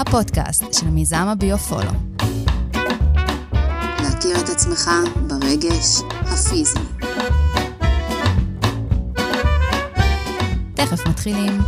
הפודקאסט של מיזם הביופולו. להכיר את עצמך ברגש הפיזי. תכף מתחילים.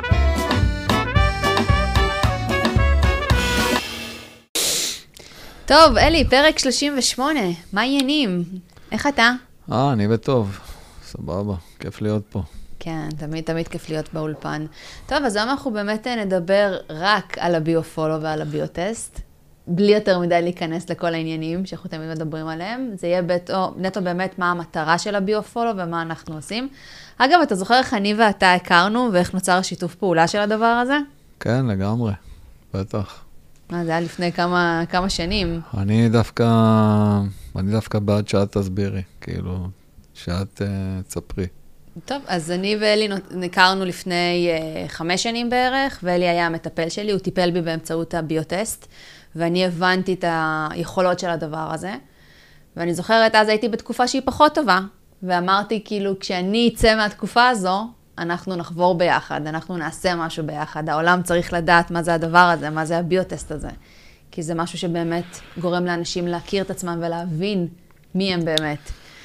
טוב, אלי, פרק 38. מה העניינים? איך אתה? אני בטוב. סבבה, כיף להיות פה. כן, תמיד כיף להיות באולפן. טוב, אז היום אנחנו באמת נדבר רק על הביופולו ועל הביוטסט, בלי יותר מדי להיכנס לכל העניינים שאנחנו תמיד מדברים עליהם. זה יהיה נטו באמת מה המטרה של הביופולו ומה אנחנו עושים. אגב, אתה זוכר איך אני ואתה הכרנו ואיך נוצר השיתוף פעולה של הדבר הזה? כן, לגמרי, בטח. זה היה לפני כמה שנים. אני דווקא בעד שאת תסבירי, כאילו, שאת תספרי. טוב, אז אני ואלי הכרנו לפני 5 שנים בערך, ואלי היה המטפל שלי, הוא טיפל בי באמצעות הביוטסט, ואני הבנתי את היכולות של הדבר הזה. ואני זוכרת, אז הייתי בתקופה שהיא פחות טובה, ואמרתי כאילו, כשאני אצא מהתקופה הזו, אנחנו נחבור ביחד, אנחנו נעשה משהו ביחד. העולם צריך לדעת מה זה הדבר הזה, מה זה הביוטסט הזה. כי זה משהו שבאמת גורם לאנשים להכיר את עצמם ולהבין מי הם באמת.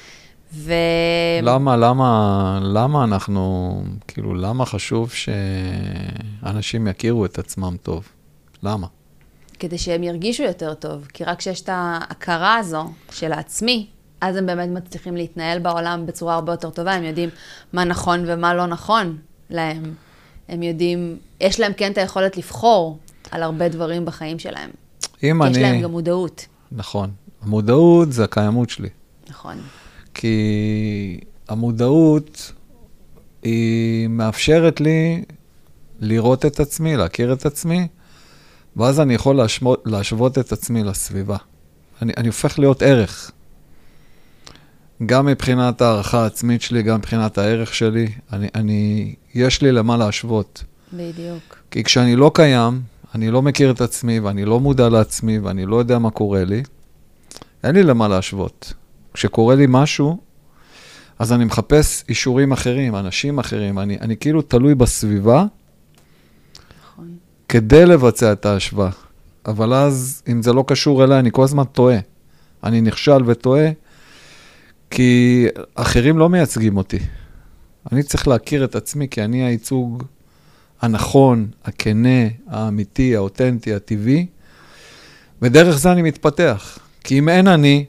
למה אנחנו, כאילו, למה חשוב שאנשים יכירו את עצמם טוב? למה? כדי שהם ירגישו יותר טוב, כי רק כשיש את ההכרה הזו של העצמי, אז הם באמת מצליחים להתנהל בעולם בצורה הרבה יותר טובה, הם יודעים מה נכון ומה לא נכון להם. הם יודעים, יש להם כן את היכולת לבחור על הרבה דברים בחיים שלהם. יש להם גם מודעות. נכון. המודעות זה הקיימות שלי. נכון. כי המודעות היא מאפשרת לי לראות את עצמי, להכיר את עצמי, ואז אני יכול להשוות את עצמי לסביבה. אני הופך להיות ערך. גם מבחינת הערכה העצמית שלי, גם מבחינת הערך שלי, יש לי למה להשוות. בדיוק. כי כשאני לא קיים, אני לא מכיר את עצמי, ואני לא מודע לעצמי, ואני לא יודע מה קורה לי, אין לי למה להשוות. כשקורה לי משהו, אז אני מחפש אישורים אחרים, אנשים אחרים, אני כאילו תלוי בסביבה, נכון. כדי לבצע את ההשוואה. אבל אז, אם זה לא קשור אליי, אני כל הזמן טועה. אני נכשל וטועה, כי אחרים לא מייצגים אותי. אני צריך להכיר את עצמי, כי אני הייצוג הנכון, הכנה, האמיתי, האותנטי, הטבעי, ודרך זה אני מתפתח. כי אם אין אני,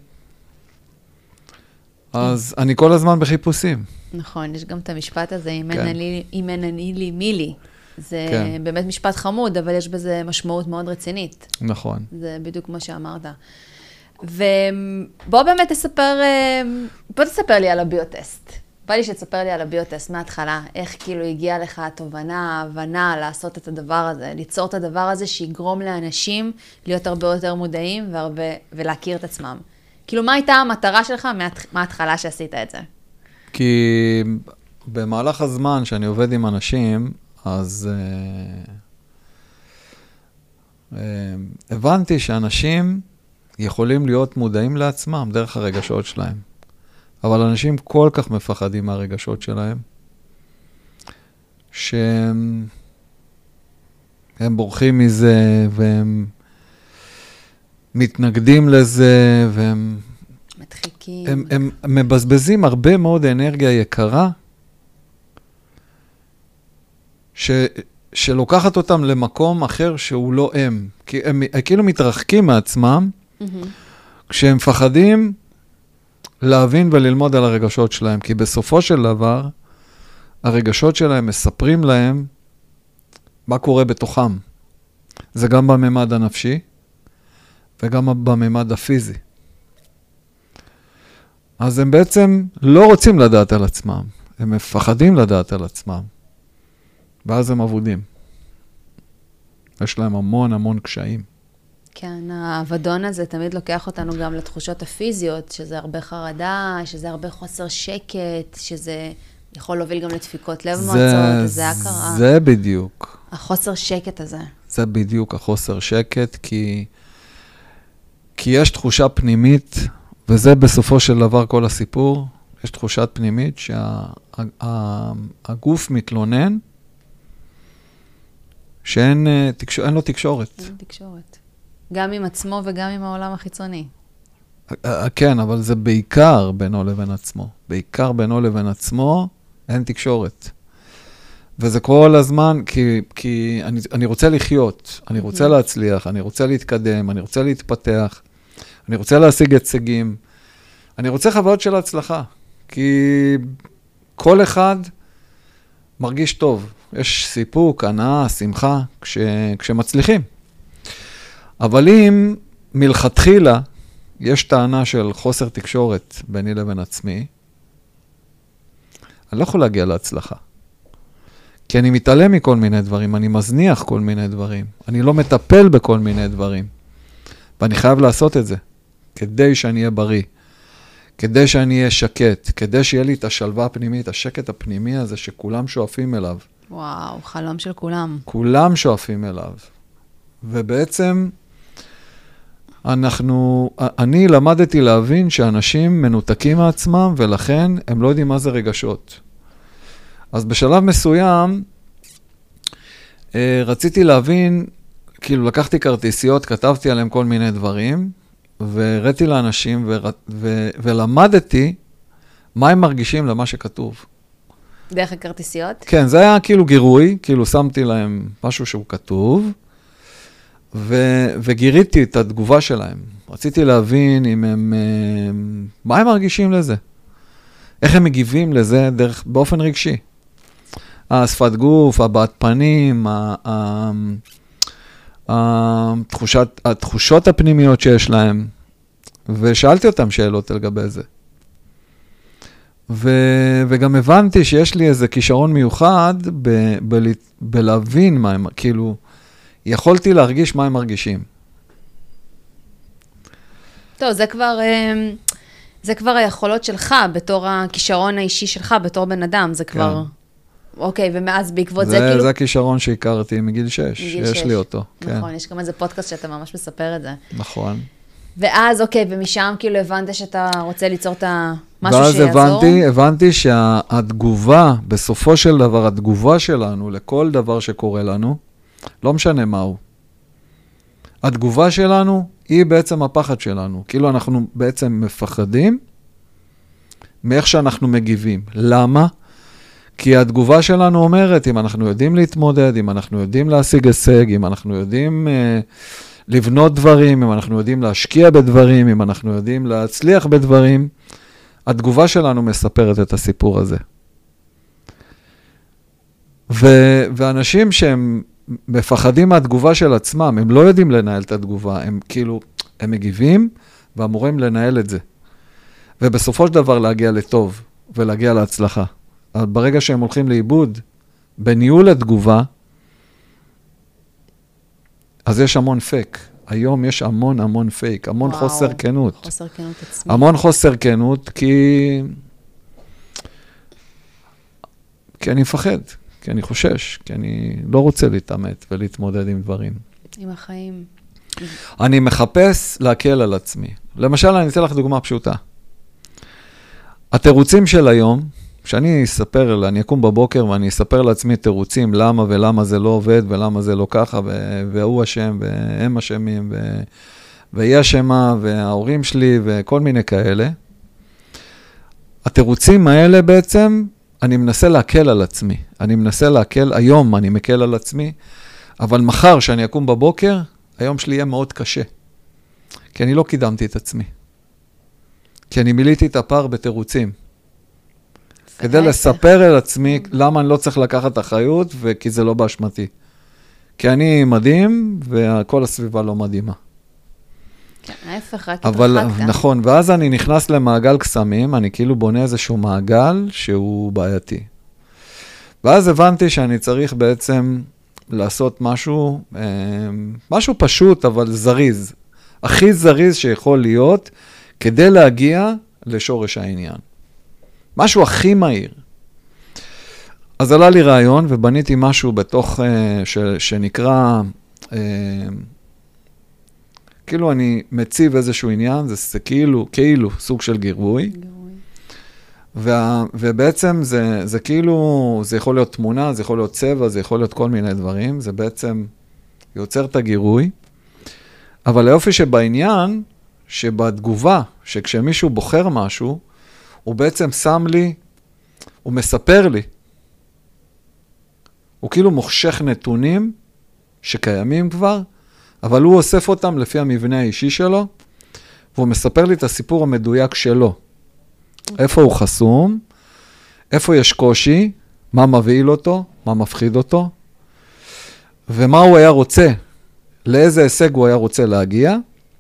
אז אני כל הזמן בחיפושים. נכון, יש גם את המשפט הזה, אם אין אני לי, מי לי. זה באמת משפט חמוד, אבל יש בזה משמעות מאוד רצינית. נכון. זה בדיוק מה שאמרת. ובוא באמת תספר לי על הביוטסט. בא לי שתספר לי על הביוטסט מההתחלה, איך כאילו הגיעה לך התובנה, ההבנה לעשות את הדבר הזה, ליצור את הדבר הזה שיגרום לאנשים להיות הרבה יותר מודעים ולהכיר את עצמם. כאילו, מה הייתה המטרה שלך מההתחלה שעשית את זה? כי במהלך הזמן שאני עובד עם אנשים, אז הבנתי שאנשים יכולים להיות מודעים לעצמם דרך הרגשות שלהם. אבל אנשים כל כך מפחדים מהרגשות שלהם, שהם בורחים מזה, והם מתנגדים לזה, והם מדחיקים. הם מבזבזים הרבה מאוד אנרגיה יקרה, שלוקחת אותם למקום אחר שהוא לא הם. כי הם כאילו מתרחקים מעצמם, כשהם מפחדים להבין וללמוד על הרגשות שלהם. כי בסופו של דבר, הרגשות שלהם מספרים להם מה קורה בתוכם. זה גם בממד הנפשי, וגם בממד הפיזי. אז הם בעצם לא רוצים לדעת על עצמם. הם מפחדים לדעת על עצמם. ואז הם עבודים. יש להם המון קשיים. כן, העבדון הזה תמיד לוקח אותנו גם לתחושות הפיזיות, שזה הרבה חרדה, שזה הרבה חוסר שקט, שזה יכול להוביל גם לדפיקות לב מועצות, זה הכרה. זה בדיוק. החוסר שקט הזה. זה בדיוק החוסר שקט, כי יש תחושה פנימית, וזה בסופו של דבר כל הסיפור, יש תחושת פנימית שהגוף מתלונן, שאין אין לו תקשורת. אין תקשורת. גם עם עצמו וגם עם העולם החיצוני. כן, אבל זה בעיקר בינו לבין עצמו. בעיקר בינו לבין עצמו אין תקשורת. וזה כל הזמן, כי אני רוצה לחיות, אני רוצה להצליח, אני רוצה להתקדם, אני רוצה להתפתח, אני רוצה להשיג הישגים, אני רוצה חוויות של הצלחה, כי כל אחד מרגיש טוב. יש סיפוק, הנאה, שמחה, כשמצליחים. אבל אם מלכתחילה יש טענה של חוסר תקשורת ביני לבין עצמי, אני לא יכול להגיע להצלחה. כי אני מתעלם מכל מיני דברים, אני מזניח כל מיני דברים, אני לא מטפל בכל מיני דברים. ואני חייב לעשות את זה, כדי שאני אהיה בריא, כדי שאני אהיה שקט, כדי שיהיה לי את השלווה הפנימית, השקט הפנימי הזה שכולם שואפים אליו. וואו, חלום של כולם. כולם שואפים אליו. ובעצם אני למדתי להבין שאנשים מנותקים מעצמם, ולכן הם לא יודעים מה זה רגשות. אז בשלב מסוים, רציתי להבין, כאילו לקחתי כרטיסיות, כתבתי עליהם כל מיני דברים, והראיתי לאנשים ולמדתי מה הם מרגישים למה שכתוב. דרך הכרטיסיות? כן, זה היה כאילו גירוי, כאילו שמתי להם משהו שהוא כתוב, וגיריתי את התגובה שלהם. רציתי להבין אם הם, מה הם מרגישים לזה? איך הם מגיבים לזה באופן רגשי? השפת גוף, הבעת פנים, התחושות הפנימיות שיש להם, ושאלתי אותם שאלות לגבי זה. וגם הבנתי שיש לי איזה כישרון מיוחד בלהבין מה הם, כאילו, יכולתי להרגיש מה הם מרגישים. טוב, זה כבר היכולות שלך, בתור הכישרון האישי שלך, בתור בן אדם, זה כבר... אוקיי, ומאז בעקבות זה כאילו... זה הכישרון שהכרתי מגיל 6, יש לי אותו. נכון, יש גם איזה פודקאסט שאתה ממש מספר את זה. נכון. ואז, אוקיי, ומשם כאילו הבנת שאתה רוצה ליצור את משהו שיעזור? ואז הבנתי שהתגובה, בסופו של דבר, התגובה שלנו לכל דבר שקורה לנו, לא משנה מהו. התגובה שלנו היא בעצם הפחד שלנו. כאילו אנחנו בעצם מפחדים מאיך שאנחנו מגיבים. למה? כי התגובה שלנו אומרת, אם אנחנו יודעים להתמודד, אם אנחנו יודעים להשיג הישג, אם אנחנו יודעים לבנות דברים, אם אנחנו יודעים להשקיע בדברים, אם אנחנו יודעים להצליח בדברים, התגובה שלנו מספרת את הסיפור הזה. ואנשים שהם מפחדים מהתגובה של עצמם, הם לא יודעים לנהל את התגובה, הם כאילו, הם מגיבים ואמורים לנהל את זה. ובסופו של דבר להגיע לטוב ולהגיע להצלחה. אבל ברגע שהם הולכים לאיבוד, בניהול התגובה, אז יש המון פייק. היום יש המון פייק, המון חוסר כנות. חוסר כנות עצמי. המון חוסר כנות, כי אני מפחד, כי אני חושש, כי אני לא רוצה להתאמת ולהתמודד עם דברים. עם החיים. אני מחפש להקל על עצמי. למשל, אני אתן לך דוגמה פשוטה. התירוצים של היום, שאני אספר, אני אקום בבוקר ואני אספר לעצמי תירוצים, למה ולמה זה לא עובד, ולמה זה לא ככה, והוא אשם, והם אשמים, והיא אשמה, וההורים שלי, וכל מיני כאלה. התירוצים האלה בעצם, אני מנסה להקל על עצמי. אני מנסה להקל, היום אני מקל על עצמי, אבל מחר שאני אקום בבוקר, היום שלי יהיה מאוד קשה. כי אני לא קידמתי את עצמי. כי אני מיליתי את הפער בתירוצים. כדי לספר על עצמי למה אני לא צריך לקחת אחריות, וכי זה לא באשמתי. כי אני מדהים, וכל הסביבה לא מדהימה. כן, ההפך, רק התרחקת. נכון, ואז אני נכנס למעגל קסמים, אני כאילו בונה איזשהו מעגל שהוא בעייתי. ואז הבנתי שאני צריך בעצם לעשות משהו פשוט, אבל זריז. הכי זריז שיכול להיות, כדי להגיע לשורש העניין. משהו הכי מהיר. אז עלה לי רעיון, ובניתי משהו בתוך, שנקרא, כאילו אני מציב איזשהו עניין, זה כאילו סוג של גירוי. ובעצם זה כאילו, זה יכול להיות תמונה, זה יכול להיות צבע, זה יכול להיות כל מיני דברים, זה בעצם יוצר את הגירוי, אבל היופי שבעניין, שבתגובה, שכשמישהו בוחר משהו, הוא בעצם שם לי, הוא מספר לי, הוא כאילו מוחשך נתונים שקיימים כבר, אבל הוא אוסף אותם לפי המבנה האישי שלו, והוא מספר לי את הסיפור המדויק שלו. איפה הוא חסום, איפה יש קושי, מה מבהיל אותו, מה מפחיד אותו, ומה הוא היה רוצה, לאיזה הישג הוא היה רוצה להגיע.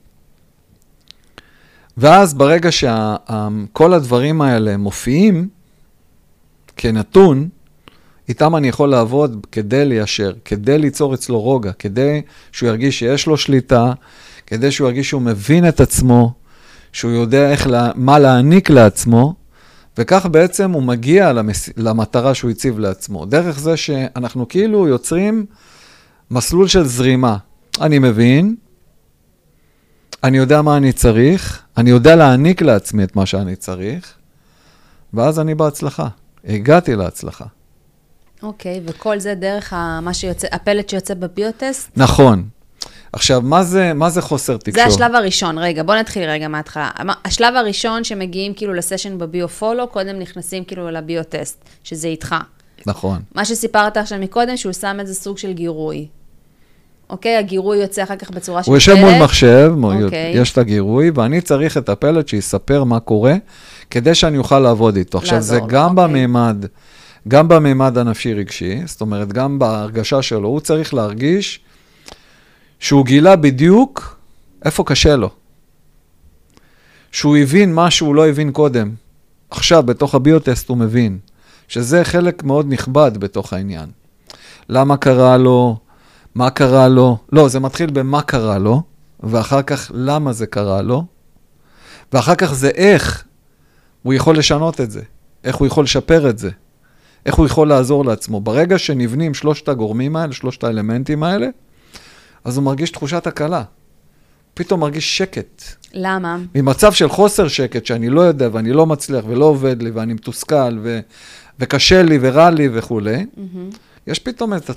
ואז ברגע שכל הדברים האלה מופיעים כנתון, איתם אני יכול לעבוד כדי ליישר, כדי ליצור אצלו רוגע, כדי שהוא ירגיש שיש לו שליטה, כדי שהוא ירגיש שהוא מבין את עצמו, שהוא יודע מה להעניק לעצמו, וכך בעצם הוא מגיע למטרה שהוא הציב לעצמו. דרך זה שאנחנו כאילו יוצרים מסלול של זרימה. אני מבין, אני יודע מה אני צריך, אני יודע להעניק לעצמי את מה שאני צריך, ואז אני בהצלחה. הגעתי להצלחה. אוקיי, וכל זה דרך הפלט שיוצא בביוטסט? נכון. עכשיו, מה זה חוסר תקשור? זה השלב הראשון. רגע, בוא נתחיל רגע מההתחלה. השלב הראשון שמגיעים כאילו לסשן בביו-פולו, קודם נכנסים כאילו לביוטסט, שזה איתך. נכון. מה שסיפרת עכשיו מקודם, שהוא שם איזה סוג של גירוי. אוקיי, הגירוי יוצא אחר כך בצורה של פלט. הוא יושב מול מחשב, יש את הגירוי, ואני צריך את הפלט שיספר מה קורה, כדי שאני אוכל לעבוד איתו. עכשיו, זה גם בממד הנפשי רגשי, זאת אומרת, גם בהרגשה שלו, הוא צריך להרגיש שהוא גילה בדיוק איפה קשה לו. שהוא הבין מה שהוא לא הבין קודם. עכשיו, בתוך הביוטסט הוא מבין, שזה חלק מאוד נכבד בתוך העניין. למה קרה לו? מה קרה לו? לא, זה מתחיל במה קרה לו, ואחר כך למה זה קרה לו, ואחר כך זה איך הוא יכול לשנות את זה, איך הוא יכול לשפר את זה, איך הוא יכול לעזור לעצמו. ברגע שנבנים שלושת הגורמים האלה, שלושת האלמנטים האלה, אז הוא מרגיש תחושת הקלה. פתאום מרגיש שקט. למה? ממצב של חוסר שקט, שאני לא יודע ואני לא מצליח ולא עובד לי ואני מתוסכל וקשה לי ורע לי וכו'. יש פתאום את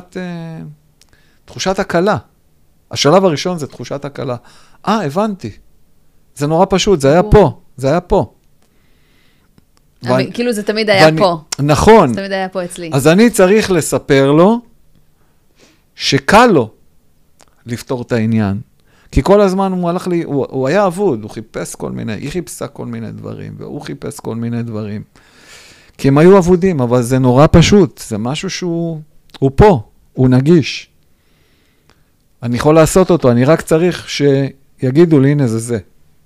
תחושת הקלה. השלב הראשון זה תחושת הקלה. הבנתי. זה נורא פשוט, זה היה פה. זה היה פה. כאילו זה תמיד היה פה. נכון. זה תמיד היה פה אצלי. אז אני צריך לספר לו שקל לו לפתור את העניין. כי כל הזמן הוא הלך לי, הוא היה עבוד, הוא חיפש כל מיני, היא חיפשה כל מיני דברים, והוא חיפש כל מיני דברים. כי הם היו עבודים, אבל זה נורא פשוט. זה משהו שהוא פה, הוא נגיש. אני יכול לעשות אותו, אני רק צריך שיגידו לי, הנה זה.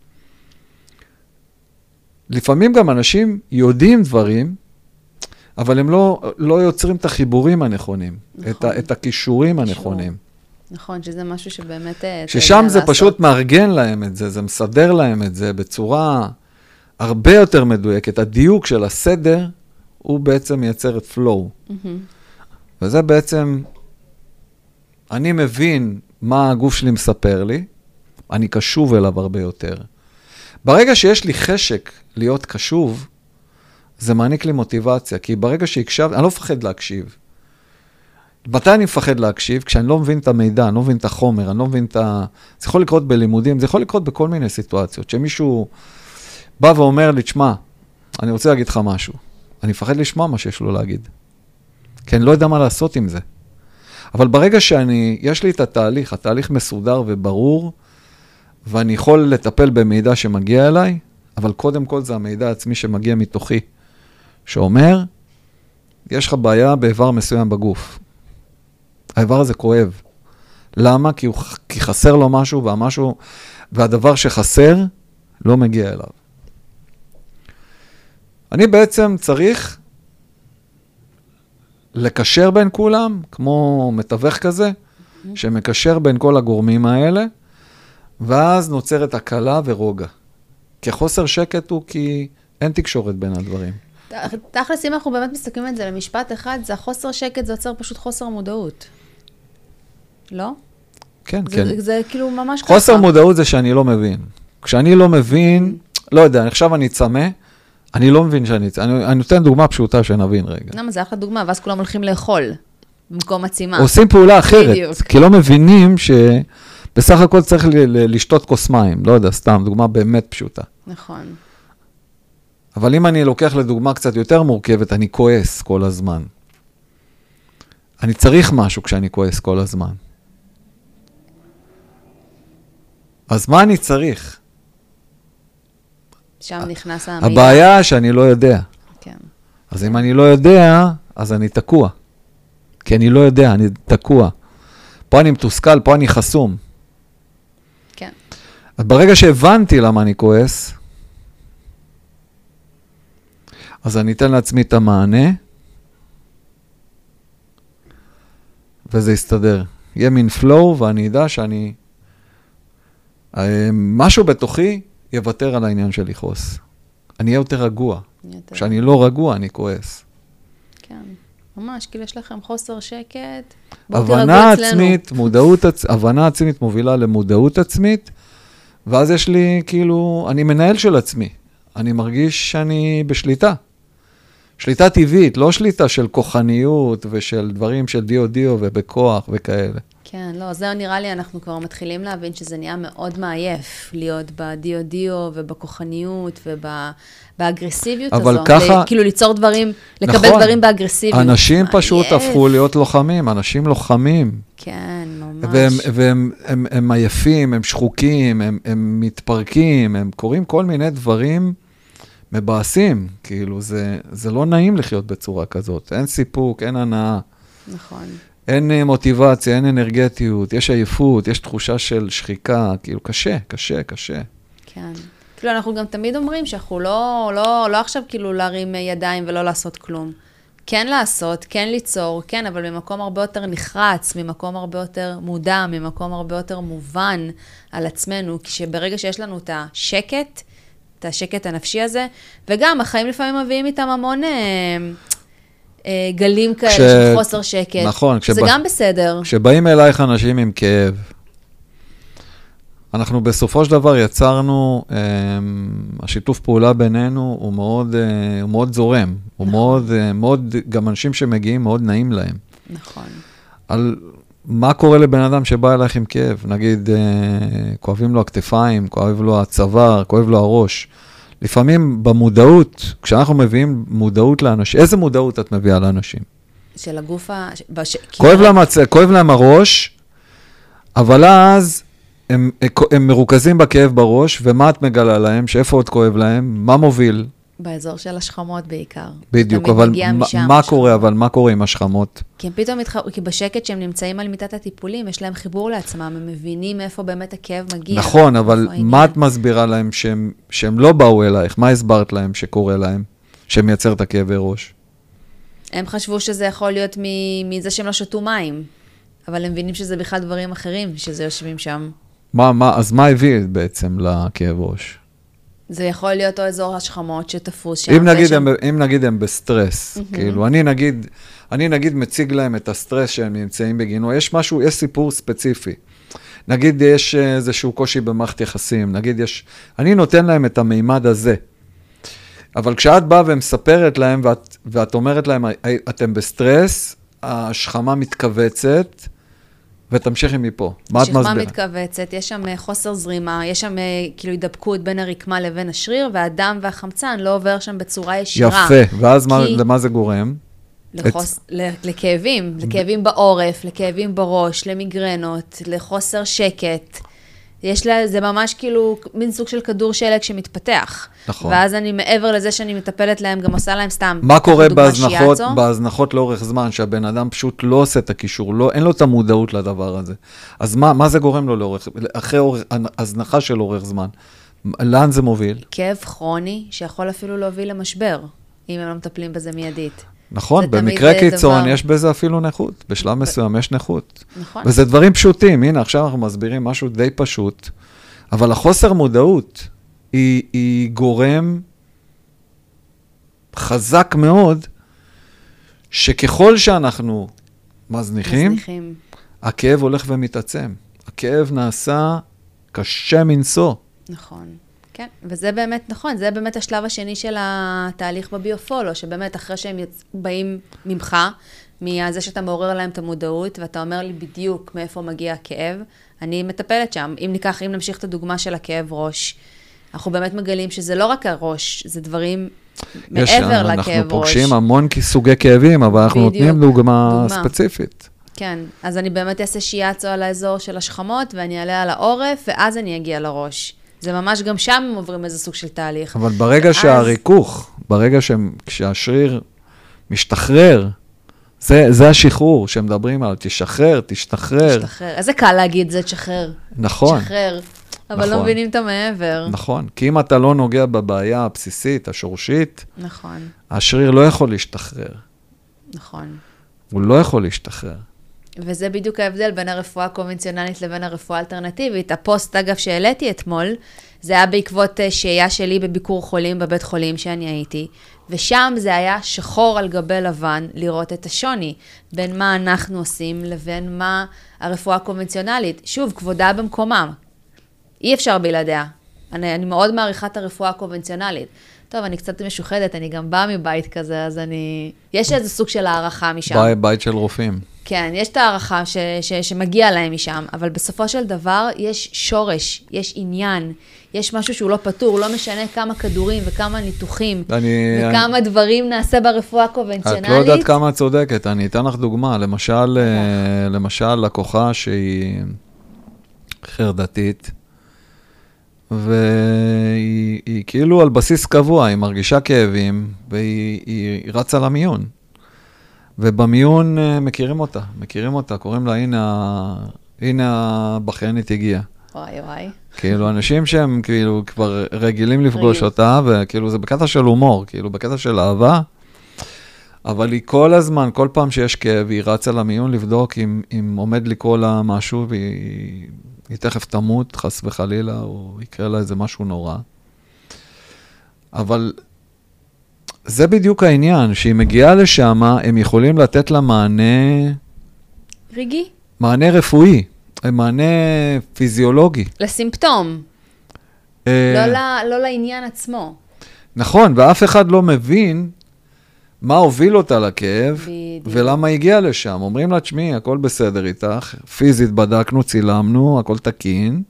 לפעמים גם אנשים יודעים דברים, אבל הם לא יוצרים את החיבורים הנכונים, נכון. את הכישורים הנכונים. נכון, שזה משהו שבאמת... ששם זה פשוט מארגן להם את זה, זה מסדר להם את זה בצורה הרבה יותר מדויקת. הדיוק של הסדר, הוא בעצם מייצר את פלואו. וזה בעצם, אני מבין מה הגוף שלי מספר לי, אני קשוב אליו הרבה יותר. ברגע שיש לי חשק להיות קשוב, זה מעניק לי מוטיבציה, כי ברגע שהקשב, אני לא מפחד להקשיב. מתי אני מפחד להקשיב? כשאני לא מבין את המידע, אני לא מבין את החומר, אני לא מבין זה יכול לקרות בלימודים, זה יכול לקרות בכל מיני סיטואציות, שמישהו בא ואומר לי, תשמע, אני רוצה להגיד לך משהו. אני מפחד לשמוע מה שיש לו להגיד. כי אני לא יודע מה לעשות עם זה. אבל ברגע יש לי את התהליך מסודר וברור, ואני יכול לטפל במידע שמגיע אליי, אבל קודם כל זה המידע העצמי שמגיע מתוכי, שאומר, יש לך בעיה באיבר מסוים בגוף. האיבר הזה כואב. למה? כי חסר לו משהו, והדבר שחסר לא מגיע אליו. אני בעצם צריך לקשר בין כולם, כמו מתווך כזה, שמקשר בין כל הגורמים האלה, ואז נוצרת הקלה ורוגע. כי חוסר שקט הוא כי אין תקשורת בין הדברים. תכלס, אם אנחנו באמת מסתכלים את זה למשפט אחד, זה החוסר שקט, זה יוצר פשוט חוסר מודעות. לא? כן, זה, כן. זה כאילו ממש ככה. חוסר מודעות זה שאני לא מבין. כשאני לא מבין, לא יודע, עכשיו אני צמא, אני לא מבין אני נותן דוגמה פשוטה שנבין רגע. למה זה אחלה דוגמה, ואז כולם הולכים לאכול, במקום עצימה. עושים פעולה אחרת, בדיוק. כי לא מבינים שבסך הכל צריך לשתות כוס מים, לא יודע, סתם, דוגמה באמת פשוטה. נכון. אבל אם אני לוקח לדוגמה קצת יותר מורכבת, אני כועס כל הזמן. אני צריך משהו כשאני כועס כל הזמן. אז מה אני צריך? שם נכנס המידע. הבעיה שאני לא יודע. כן. אז אם אני לא יודע, אז אני תקוע. כי אני לא יודע, אני תקוע. פה אני מתוסכל, פה אני חסום. כן. אז ברגע שהבנתי למה אני כועס, אז אני אתן לעצמי את המענה, וזה יסתדר. יהיה מין פלואו, ואני אדע שאני... משהו בתוכי יוותר על העניין של לכעוס. אני אהיה יותר רגוע. כשאני לא רגוע, אני כועס. כן, ממש, כאילו יש לכם חוסר שקט. הבנה עצמית, הבנה עצמית מובילה למודעות עצמית, ואז יש לי, כאילו, אני מנהל של עצמי. אני מרגיש שאני בשליטה. שליטה טבעית, לא שליטה של כוחניות ושל דברים של דיו ובכוח וכאלה. כן, לא, זהו נראה לי, אנחנו כבר מתחילים להבין שזה נהיה מאוד מעייף, להיות בדיו ובכוחניות ובאגרסיביות הזו. אבל ככה... כאילו ליצור דברים, לקבל נכון, דברים באגרסיביות. אנשים פשוט הפכו להיות לוחמים, אנשים לוחמים. כן, ממש. והם עייפים, הם שחוקים, הם מתפרקים, הם קוראים כל מיני דברים מבאסים. כאילו, זה לא נעים לחיות בצורה כזאת. אין סיפוק, אין הנאה. נכון. אין מוטיבציה, אין אנרגטיות, יש עייפות, יש תחושה של שחיקה, כאילו קשה. כן. כאילו אנחנו גם תמיד אומרים שאנחנו לא עכשיו כאילו להרים ידיים ולא לעשות כלום. כן לעשות, כן ליצור, כן, אבל ממקום הרבה יותר נחרץ, ממקום הרבה יותר מודע, ממקום הרבה יותר מובן על עצמנו, כשברגע שיש לנו את השקט הנפשי הזה, וגם החיים לפעמים מביאים איתם המון... גלים כאלה של חוסר שקט. נכון. זה גם בסדר. כשבאים אלייך אנשים עם כאב, אנחנו בסופו של דבר יצרנו, השיתוף פעולה בינינו הוא מאוד זורם. הוא מאוד, גם אנשים שמגיעים מאוד נעים להם. נכון. על מה קורה לבן אדם שבא אלייך עם כאב? נגיד, כואבים לו הכתפיים, כואב לו הצוואר, כואב לו הראש. לפעמים במודעות, כשאנחנו מביאים מודעות לאנשים, איזה מודעות את מביאה לאנשים? של הגוף כואב להם הראש, אבל אז הם מרוכזים בכאב בראש, ומה את מגלה להם? שאיפה עוד כואב להם? מה מוביל? באזור של השכמות בעיקר. בדיוק, אבל מה קורה? אבל מה קורה עם השכמות? כי הם פתאום כי בשקט שהם נמצאים על מיטת הטיפולים, יש להם חיבור לעצמם, הם מבינים איפה באמת הכאב מגיע. נכון, אבל מה את מסבירה להם שהם לא באו אלייך? מה הסברת להם שקורה להם, שמייצר את הכאבי ראש? הם חשבו שזה יכול להיות מזה שהם לא שתו מים, אבל הם מבינים שזה בכלל דברים אחרים, שזה יושבים שם. אז מה הביא בעצם לכאב ראש? זה יכול להיות או אזור השכמות שתפוס שם. אם נגיד הם בסטרס, כאילו, אני נגיד מציג להם את הסטרס שהם נמצאים בגינו, יש סיפור ספציפי. נגיד יש איזשהו קושי במערכת יחסים, אני נותן להם את המימד הזה. אבל כשאת באה ומספרת להם, ואת אומרת להם, אתם בסטרס, השכמה מתכווצת, ותמשיכי מפה. מה את מסביר? שכמה מתכווצת, יש שם חוסר זרימה, יש שם כאילו הידבקות בין הרקמה לבין השריר, והדם והחמצן לא עובר שם בצורה ישירה. יפה, ואז למה זה גורם? לכאבים, לכאבים בעורף, לכאבים בראש, למיגרנות, לחוסר שקט. זה ממש כאילו מין סוג של כדור שלג שמתפתח. נכון. ואז אני מעבר לזה שאני מטפלת להם, גם עושה להם סתם. מה קורה בהזנחות לאורך זמן, שהבן אדם פשוט לא עושה את הקישור, אין לו את המודעות לדבר הזה. אז מה זה גורם לו אחרי הזנחה של אורך זמן? לאן זה מוביל? כאב כרוני שיכול אפילו להוביל למשבר, אם הם לא מטפלים בזה מיידית. נכון, במקרה קיצון יש בזה אפילו נכות, בשלב מסוים יש נכות. נכון. וזה דברים פשוטים, הנה עכשיו אנחנו מסבירים משהו די פשוט, אבל החוסר מודעות היא גורם חזק מאוד, שככל שאנחנו מזניחים, הכאב הולך ומתעצם. הכאב נעשה קשה מנשוא. נכון. כן, וזה באמת נכון, זה באמת השלב השני של התהליך בביופולו, שבאמת אחרי שהם באים ממך, מזה שאתה מעורר להם את המודעות, ואתה אומר לי בדיוק מאיפה מגיע הכאב, אני מטפלת שם. אם נמשיך את הדוגמה של הכאב ראש, אנחנו באמת מגלים שזה לא רק הראש, זה דברים מעבר לכאב ראש. אנחנו פוגשים המון סוגי כאבים, אבל אנחנו נותנים דוגמה ספציפית. כן, אז אני באמת אעשה שיאצו על האזור של השכמות, ואני אעלה על העורף, ואז אני אגיע לראש. זה ממש גם שם הם עוברים איזה סוג של תהליך. אבל ברגע שהריכוך, ברגע שהשריר משתחרר, זה השחרור שמדברים עליו, תשחרר, תשתחרר. איזה קל להגיד זה, תשחרר. נכון. תשחרר. אבל לא מבינים את המעבר. נכון, כי אם אתה לא נוגע בבעיה הבסיסית, השורשית, נכון. השריר לא יכול להשתחרר. נכון. הוא לא יכול להשתחרר. וזה בדיוק ההבדל בין הרפואה הקונבנציונלית לבין הרפואה האלטרנטיבית. הפוסט, אגב, שהעליתי אתמול, זה היה בעקבות שהייה שלי בביקור חולים בבית חולים שאני הייתי, ושם זה היה שחור על גבי לבן לראות את השוני, בין מה אנחנו עושים לבין מה הרפואה הקונבנציונלית. שוב, כבודה במקומם. אי אפשר בלעדיה. אני מאוד מעריכה את הרפואה הקונבנציונלית. טוב, אני קצת משוחדת, אני גם באה מבית כזה, אז יש איזה סוג של הערכה משם. בית של רופאים. כן, יש את הערכה שמגיע להם משם, אבל בסופו של דבר יש שורש, יש עניין, יש משהו שהוא לא פתור, לא משנה כמה כדורים וכמה ניתוחים, וכמה דברים נעשה ברפואה הקונבנציונלית. את לא יודעת כמה את צודקת, אני אתן לך דוגמה, למשל לקוחה שהיא חרדתית, והיא כאילו על בסיס קבוע, היא מרגישה כאבים, והיא רצה למיון. ובמיון מכירים אותה, קוראים לה, הנה הבחיינית הגיעה. וואי וואי. כאילו, אנשים שהם כאילו כבר רגילים לפגוש אותה, וכאילו זה בקטע של הומור, כאילו בקטע של אהבה, אבל היא כל הזמן, כל פעם שיש כאב, היא רצה למיון לבדוק אם עומד לקרוא לה משהו, והיא תכף תמות, חס וחלילה, או יקרה לה איזה משהו נורא. אבל זה בדיוק העניין, שהיא מגיעה לשם, הם יכולים לתת לה מענה רגעי? מענה רפואי, מענה פיזיולוגי. לסימפטום. לא לעניין עצמו. נכון, ואף אחד לא מבין מה הוביל אותה לכאב, ולמה הגיעה לשם. אומרים לה, תשמעי, הכל בסדר איתך, פיזית בדקנו, צילמנו, הכל תקין.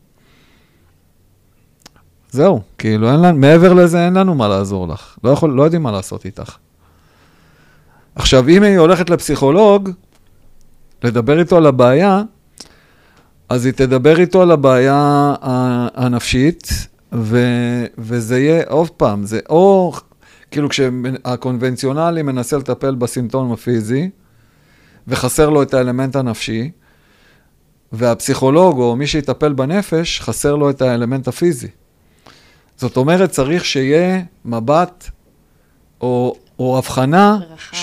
זהו, כאילו, מעבר לזה אין לנו מה לעזור לך. לא יודעים מה לעשות איתך. עכשיו, אם היא הולכת לפסיכולוג, לדבר איתו על הבעיה, אז היא תדבר איתו על הבעיה הנפשית, וזה יהיה עוד פעם, זה או, כאילו כשהקונבנציונלי מנסה לטפל בסימפטום הפיזי, וחסר לו את האלמנט הנפשי, והפסיכולוג או מי שיטפל בנפש, חסר לו את האלמנט הפיזי. זאת אומרת, צריך שיהיה מבט או הבחנה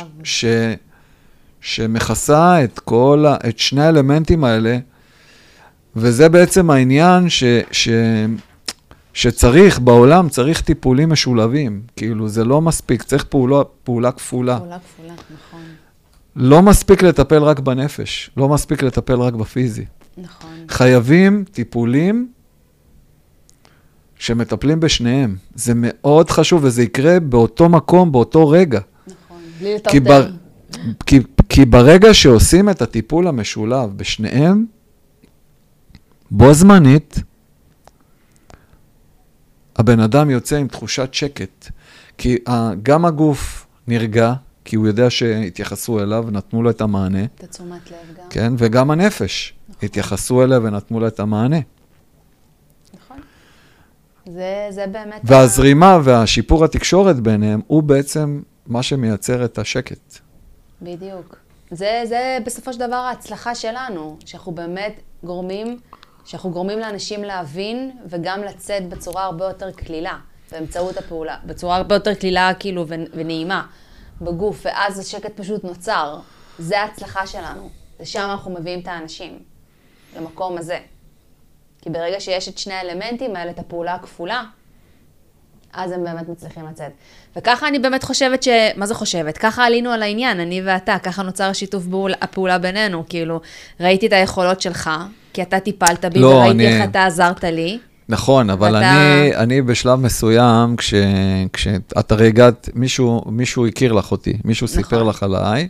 שמכסה את שני האלמנטים האלה, וזה בעצם העניין שצריך בעולם, צריך טיפולים משולבים. כאילו, זה לא מספיק, צריך פעולה כפולה. פעולה כפולה, נכון. לא מספיק לטפל רק בנפש, לא מספיק לטפל רק בפיזי. נכון. חייבים טיפולים שמטפלים בשניהם. זה מאוד חשוב, וזה יקרה באותו מקום, באותו רגע. נכון, בלי לטרטר. כי ברגע שעושים את הטיפול המשולב בשניהם, בו זמנית, הבן אדם יוצא עם תחושת שקט. כי גם הגוף נרגע, כי הוא יודע שהתייחסו אליו ונתנו לו את המענה. את תשומת לב גם. כן, וגם הנפש התייחסו אליו ונתנו לו את המענה. נכון. זה באמת... והזרימה והשיפור התקשורת ביניהם הוא בעצם מה שמייצר את השקט. בדיוק. זה בסופו של דבר ההצלחה שלנו, שאנחנו באמת גורמים לאנשים להבין וגם לצאת בצורה הרבה יותר כלילה, באמצעות הפעולה, בצורה הרבה יותר כלילה כאילו ונעימה בגוף, ואז השקט פשוט נוצר. זה ההצלחה שלנו. לשם אנחנו מביאים את האנשים, למקום הזה. כי ברגע שיש את שני האלמנטים האלה, את הפעולה הכפולה, אז הם באמת מצליחים לצאת. וככה אני באמת חושבת מה זה חושבת? ככה עלינו על העניין, אני ואתה, ככה נוצר השיתוף הפעולה בינינו, כאילו, ראיתי את היכולות שלך, כי אתה טיפלת בי וראיתי איך אתה עזרת לי. נכון, אבל אני בשלב מסוים, כשאת הרגעת, מישהו הכיר לך אותי, מישהו סיפר לך עליי,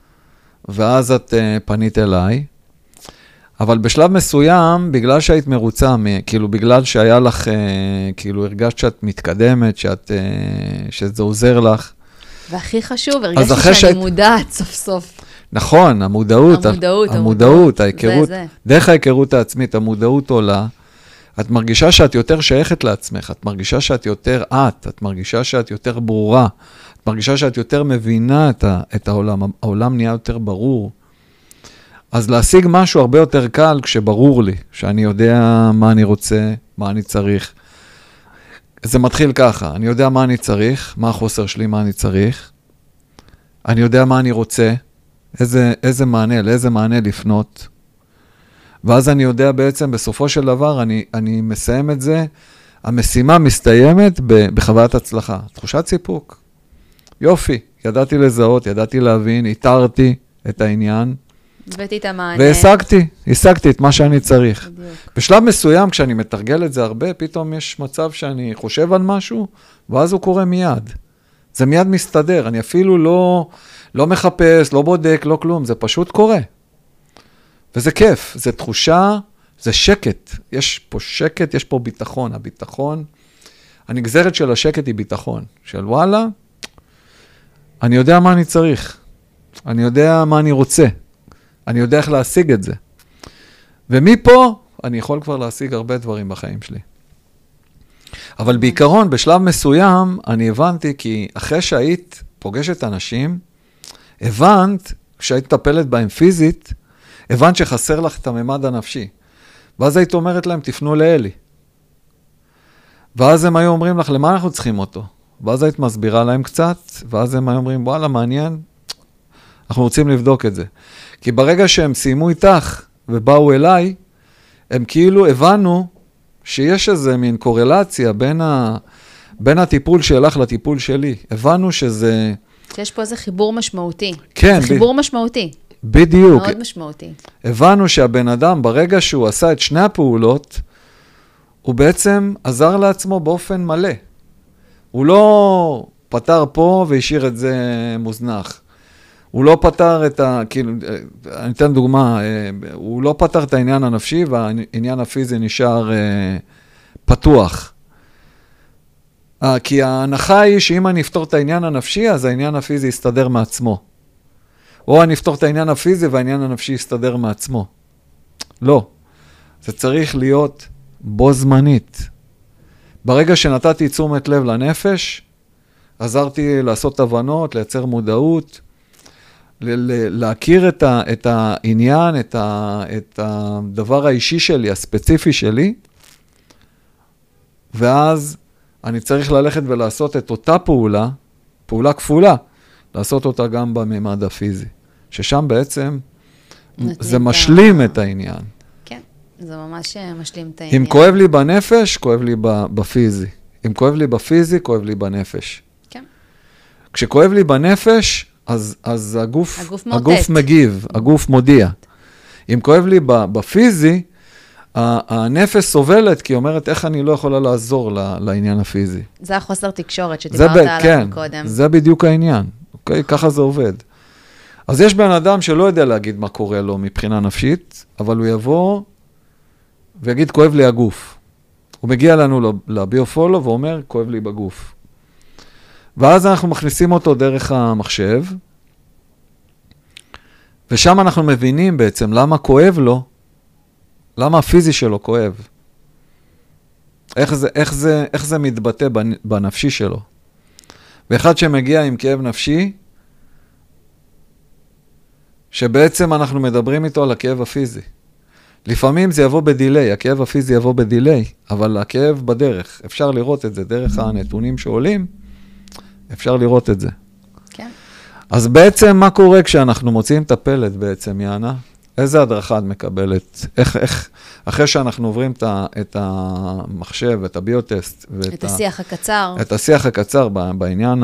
ואז את פנית אליי, אבל בשלב מסוים, בגלל שהיית מרוצה, כאילו בגלל שהיה לך, כאילו הרגשת שאת מתקדמת, שזה עוזר לך. והכי חשוב, הרגשתי שאני מודעת סוף סוף. נכון, המודעות, ההיכרות, דרך ההיכרות העצמית, המודעות עולה, את מרגישה שאת יותר שייכת לעצמך, את מרגישה שאת יותר את מרגישה שאת יותר ברורה, את מרגישה שאת יותר מבינה את העולם, העולם נהיה יותר ברור. אז להשיג משהו הרבה יותר קל כשברור לי, שאני יודע מה אני רוצה, מה אני צריך. זה מתחיל ככה, אני יודע מה אני צריך, מה החוסר שלי, מה אני צריך. אני יודע מה אני רוצה, איזה מענה, לאיזה מענה לפנות. ואז אני יודע בעצם, בסופו של דבר, אני מסיים את זה, המשימה מסתיימת בחוויית הצלחה. תחושת סיפוק. יופי, ידעתי לזהות, ידעתי להבין, התארתי את העניין. הבאתי את המענה. והשגתי את מה שאני צריך. בדיוק. בשלב מסוים, כשאני מתרגל את זה הרבה, פתאום יש מצב שאני חושב על משהו, ואז הוא קורה מיד. זה מיד מסתדר, אני אפילו לא מחפש, לא בודק, לא כלום, זה פשוט קורה. וזה כיף, זה תחושה, זה שקט. יש פה שקט, יש פה ביטחון. הביטחון, הנגזרת של השקט היא ביטחון. של וואלה, אני יודע מה אני צריך. אני יודע מה אני רוצה. אני יודע איך להשיג את זה. ומפה אני יכול כבר להשיג הרבה דברים בחיים שלי. אבל בעיקרון, בשלב מסוים, אני הבנתי כי אחרי שהיית פוגשת אנשים, הבנת, כשהיית טפלת בהם פיזית, הבנת שחסר לך את הממד הנפשי. ואז היית אומרת להם, תפנו לאלי. ואז הם היו אומרים לך, למה אנחנו צריכים אותו? ואז היית מסבירה להם קצת, ואז הם היו אומרים, וואלה, מעניין, אנחנו רוצים לבדוק את זה. כי ברגע שהם סיימו איתך ובאו אליי, הם כאילו הבנו שיש איזה מין קורלציה בין הטיפול שלך לטיפול שלי. הבנו שזה... שיש פה איזה חיבור משמעותי. כן. זה חיבור משמעותי. בדיוק. מאוד משמעותי. הבנו שהבן אדם, ברגע שהוא עשה את שני הפעולות, הוא בעצם עזר לעצמו באופן מלא. הוא לא פתר פה והשאיר את זה מוזנח. הוא לא פתר את כאילו, אני אתן דוגמה, הוא לא פתר את העניין הנפשי, והעניין הפיזי נשאר פתוח. כי ההנחה היא שאם אני אפתור את העניין הנפשי, אז העניין הפיזי יסתדר מעצמו. או אני אפתור את העניין הפיזי והעניין הנפשי יסתדר מעצמו. לא. זה צריך להיות בו זמנית. ברגע שנתתי תשומת לב לנפש, עזרתי לעשות הבנות, לייצר מודעות, להכיר את העניין, את הדבר האישי שלי, הספציפי שלי, ואז אני צריך ללכת ולעשות את אותה פעולה כפולה, לעשות אותה גם בממד הפיזי, ששם בעצם זה משלים את העניין. כן, זה ממש משלים את העניין. אם כואב לי בנפש, כואב לי בפיזי. אם כואב לי בפיזי, כואב לי בנפש. כן. כשכואב לי בנפש, אז הגוף מגיב, הגוף מודיע. אם כואב לי בפיזי, הנפש סובלת, כי היא אומרת, איך אני לא יכולה לעזור לעניין הפיזי. זה החוסר תקשורת שדיברת עליו קודם. כן, זה בדיוק העניין. אוקיי? ככה זה עובד. אז יש בן אדם שלא יודע להגיד מה קורה לו מבחינה נפשית, אבל הוא יבוא ויגיד, כואב לי הגוף. הוא מגיע לנו לביופולו ואומר, כואב לי בגוף. ואז אנחנו מכניסים אותו דרך המחשב, ושם אנחנו מבינים בעצם למה כואב לו, למה הפיזי שלו כואב. איך זה מתבטא בנפשי שלו. ואחד שמגיע עם כאב נפשי, שבעצם אנחנו מדברים איתו על הכאב הפיזי. לפעמים זה יבוא בדילי, הכאב הפיזי יבוא בדילי, אבל הכאב בדרך. אפשר לראות את זה דרך הנתונים שעולים, אפשר לראות את זה. כן. אז בעצם מה קורה כשאנחנו מוציאים את הפלט בעצם, יאנה? איזה הדרכה את מקבלת? אחרי שאנחנו עוברים את המחשב, את הביוטסט, את השיח הקצר. את השיח הקצר בעניין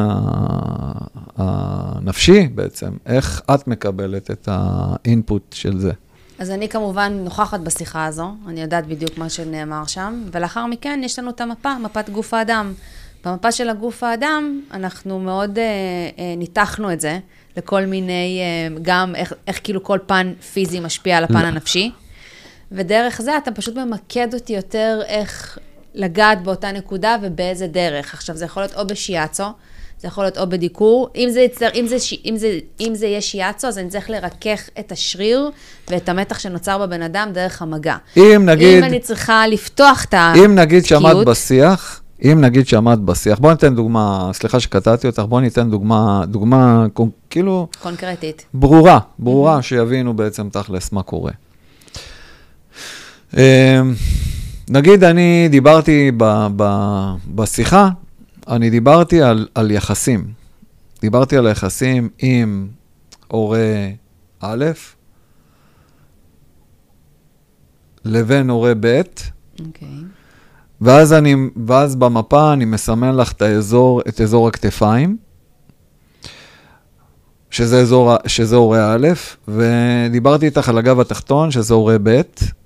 הנפשי בעצם, איך את מקבלת את האינפוט של זה? אז אני כמובן נוכחת בשיחה הזו, אני יודעת בדיוק מה שנאמר שם, ולאחר מכן יש לנו את המפה, מפת גוף האדם. במפה של הגוף האדם, אנחנו מאוד ניתחנו את זה, לכל מיני, גם איך כאילו כל פן פיזי משפיע על הפן הנפשי, ודרך זה אתה פשוט ממקד אותי יותר איך לגעת באותה נקודה ובאיזה דרך. עכשיו זה יכול להיות או בשיאצו, זה יכול להיות או בדיקור. אם זה יהיה שיאצו, אז אני צריך לרכך את השריר ואת המתח שנוצר בבן אדם דרך המגע. אם אני צריכה לפתוח את התקיעות. אם נגיד שעמד בשיח, בוא ניתן דוגמה, סליחה שקטעתי אותך, בוא ניתן דוגמה כאילו... קונקרטית. ברורה, שיבינו בעצם תכלס מה קורה. נגיד אני דיברתי בשיחה, אני דיברתי על יחסים. דיברתי על היחסים עם הורה א' לבין הורה ב'. אוקיי. ואז במפה אני מסמן לך את אזור הכתפיים, שזה הורה א', ודיברתי איתך על הגב התחתון, שזה הורה ב',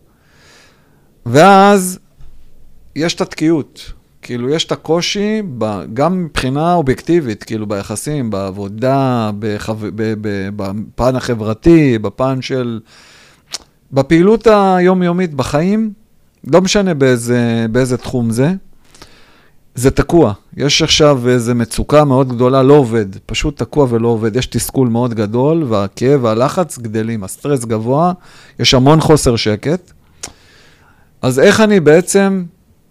ואז יש את התקיעות. כאילו, יש את הקושי, גם מבחינה אובייקטיבית, כאילו, ביחסים, בעבודה, בפן החברתי, בפן של... בפעילות היומיומית בחיים, לא משנה באיזה תחום זה תקוע. יש עכשיו איזו מצוקה מאוד גדולה, לא עובד, פשוט תקוע ולא עובד. יש תסכול מאוד גדול, והכאב והלחץ גדלים, הסטרס גבוה, יש המון חוסר שקט. אז איך אני בעצם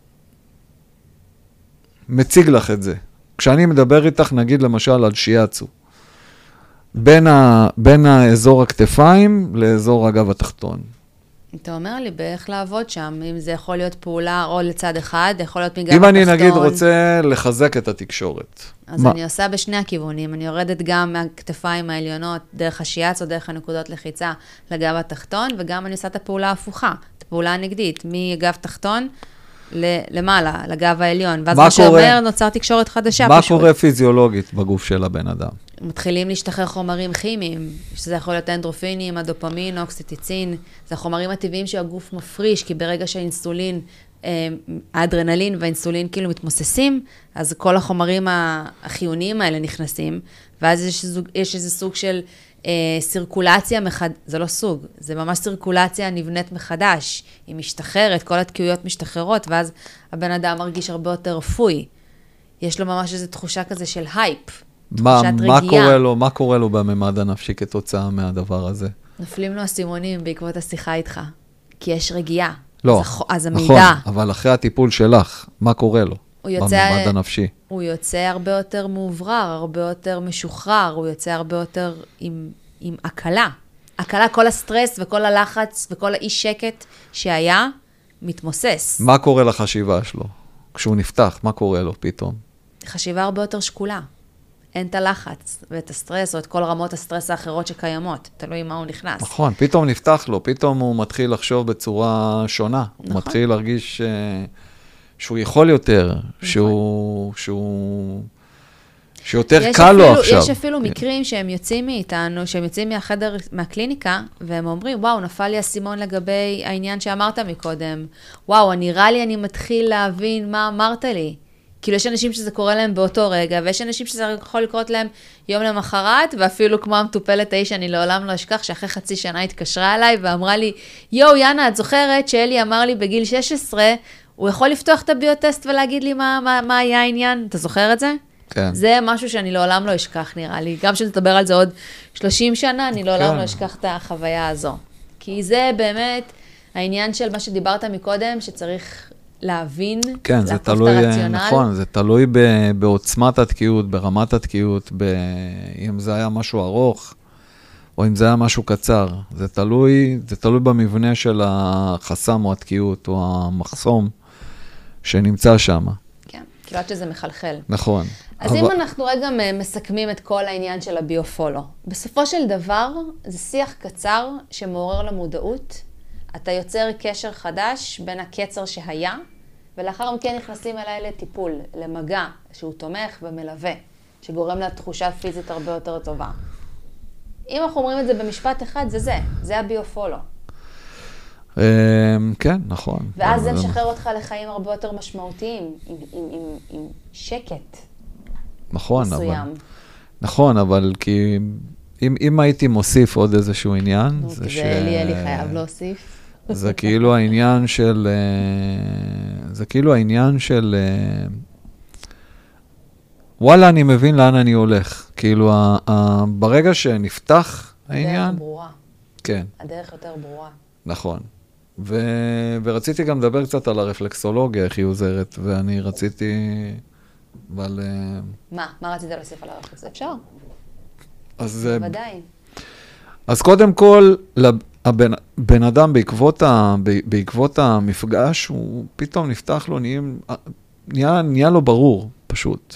מציג לך את זה? כשאני מדבר איתך, נגיד למשל על שיאצו, בין האזור הכתפיים לאזור הגב התחתון. אתה אומר לי באיך לעבוד שם, אם זה יכול להיות פעולה או לצד אחד, יכול להיות מגב התחתון. אם אני נגיד רוצה לחזק את התקשורת. אז אני עושה בשני הכיוונים, אני יורדת גם מהכתפיים העליונות, דרך השיאץ או דרך הנקודות לחיצה לגב התחתון, וגם אני עושה את הפעולה ההפוכה, את הפעולה הנגדית, מגב תחתון למעלה, לגב העליון. ואז מה שאומר, נוצר תקשורת חדשה פשוט. מה קורה פיזיולוגית בגוף של הבן אדם? מתחילים להשתחרר חומרים כימיים, שזה יכול להיות אנדרופינים, הדופמין, אוקסיטוצין, זה החומרים הטבעיים שהגוף מפריש, כי ברגע שהאינסולין, האדרנלין והאינסולין כאילו מתמוססים, אז כל החומרים החיוניים האלה נכנסים, ואז יש איזה סוג של סירקולציה, זה לא סוג, זה ממש סירקולציה נבנית מחדש, היא משתחררת, כל התקיעויות משתחררות, ואז הבן אדם מרגיש הרבה יותר רפוי. יש לו ממש איזו תחושה כזה של הייפ. מה קורה לו בממד הנפשי כתוצאה מהדבר הזה? נפלים לו הסימונים בעקבות השיחה איתך, כי יש רגיעה. לא, אז המידע... נכון, אבל אחרי הטיפול שלך, מה קורה לו בממד הנפשי? הוא יוצא הרבה יותר מעוברר, הרבה יותר משוחרר, הוא יוצא הרבה יותר עם הקלה. הקלה, כל הסטרס וכל הלחץ וכל האי שקט שהיה, מתמוסס. מה קורה לחשיבה שלו? כשהוא נפתח, מה קורה לו פתאום? חשיבה הרבה יותר שקולה. אין את הלחץ ואת הסטרס, או את כל רמות הסטרס האחרות שקיימות. תלוי מה הוא נכנס. נכון, פתאום נפתח לו, פתאום הוא מתחיל לחשוב בצורה שונה. נכון. הוא מתחיל להרגיש שהוא יכול יותר, שיותר קל לו עכשיו. יש אפילו מקרים שהם יוצאים מאיתנו, שהם יוצאים מהחדר, מהקליניקה, והם אומרים, וואו, נפל לי הסימון לגבי העניין שאמרת מקודם. וואו, נראה לי אני מתחיל להבין מה אמרת לי. כאילו יש אנשים שזה קורה להם באותו רגע, ויש אנשים שזה יכול לקרות להם יום למחרת, ואפילו כמו המטופלת האיש, אני לעולם לא אשכח, שאחרי חצי שנה התקשרה אליי, ואמרה לי, יו, יאנה, את זוכרת שאלי אמר לי בגיל 16, הוא יכול לפתוח את הביוטסט ולהגיד לי מה היה העניין? אתה זוכר את זה? כן. זה משהו שאני לעולם לא אשכח, נראה לי. גם שנדבר על זה עוד 30 שנה, אני לעולם לא אשכח את החוויה הזו. כי זה באמת העניין של מה שדיברת מקודם, שצריך להבין, כן, זה תלוי, נכון, זה תלוי בעוצמת התקיעות, ברמת התקיעות, אם זה היה משהו ארוך, או אם זה היה משהו קצר. זה תלוי במבנה של החסם או התקיעות, או המחסום שנמצא שם. כן, כאילו עד שזה מחלחל. נכון. אז אם אנחנו רגע מסכמים את כל העניין של הביופולו, בסופו של דבר, זה שיח קצר שמעורר למודעות, אתה יוצר קשר חדש בין הקצר שהיה, ולאחר מכן נכנסים אליי לטיפול, למגע, שהוא תומך ומלווה, שגורם לתחושה פיזית הרבה יותר טובה. אם אנחנו אומרים את זה במשפט אחד, זה הביופולו. כן, נכון. ואז זה משחרר אותך לחיים הרבה יותר משמעותיים, עם שקט מסוים. נכון, אבל כי אם הייתי מוסיף עוד איזשהו עניין, זה אלי חייב להוסיף. זה כאילו העניין של, וואלה, אני מבין לאן אני הולך. כאילו, ברגע שנפתח העניין... הדרך ברורה. כן. הדרך יותר ברורה. נכון. ורציתי גם לדבר קצת על הרפלקסולוגיה, איך היא עוזרת, ואני רציתי... אבל... מה רצית להוסיף על הרפלקסולוגיה? אפשר. אז... ודאי. אז קודם כל, הבן אדם בעקבות המפגש, הוא פתאום נפתח לו, נהיה לו ברור, פשוט.